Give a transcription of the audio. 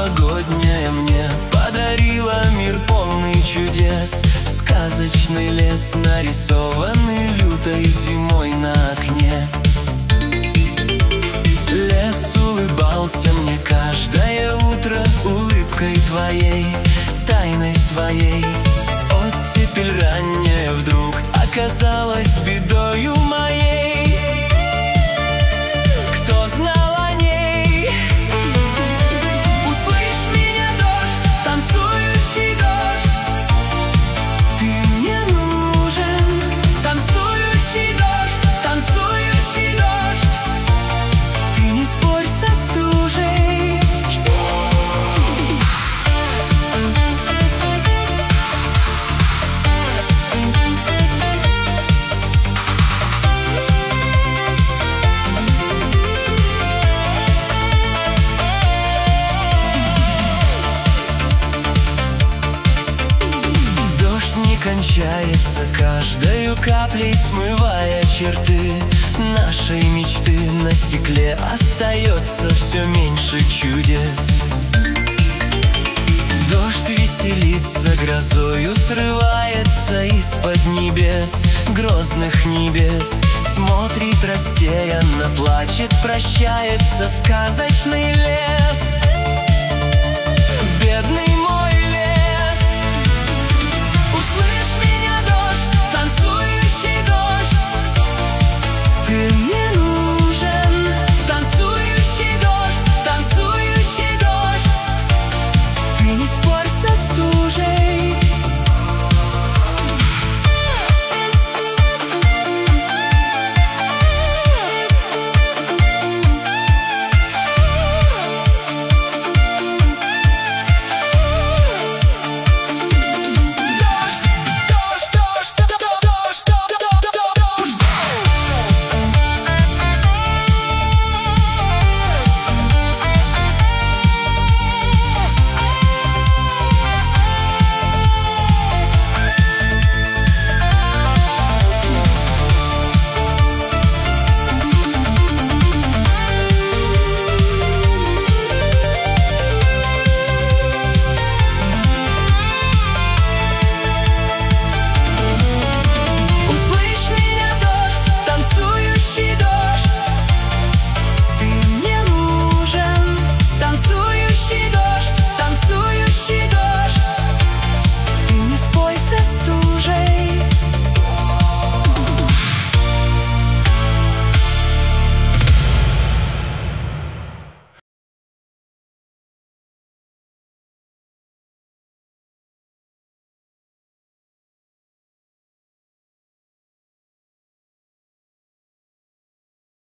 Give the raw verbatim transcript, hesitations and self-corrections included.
новогодняя мне подарила мир полный чудес. Сказочный лес, нарисованный лютой зимой на окне. Лес улыбался мне каждое утро улыбкой твоей, тайной своей. Оттепель ранняя вдруг оказалась бедою моей. Кто знал о ней? Услышь меня, дождь, танцующий дождь, ты мне нужен. Танцующий дождь, танцующий дождь, ты не спорь со стужей. Кончается каждою каплей, смывая черты нашей мечты. На стекле остается все меньше чудес. Дождь веселится, грозою срывается из-под небес, грозных небес. Смотрит растерянно, плачет, прощается сказочный лес.